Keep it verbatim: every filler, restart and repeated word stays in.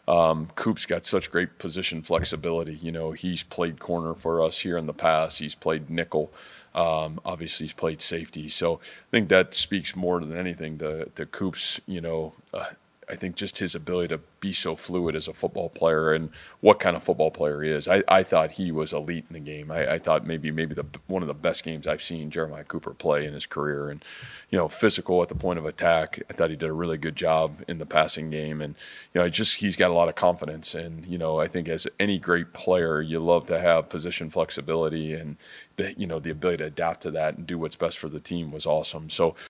Um, Coop's got such great position flexibility. You know, he's played corner for us here in the past. He's played nickel. Um, obviously, he's played safety. So I think that speaks more than anything to, to Coop's, you know, uh, I think just his ability to be so fluid as a football player and what kind of football player he is. I, I thought he was elite in the game. I, I thought maybe maybe the one of the best games I've seen Jeremiah Cooper play in his career. And, you know, physical at the point of attack. I thought he did a really good job in the passing game. And, you know, just he's got a lot of confidence. And, you know, I think as any great player, you love to have position flexibility and, the, you know, the ability to adapt to that and do what's best for the team was awesome. So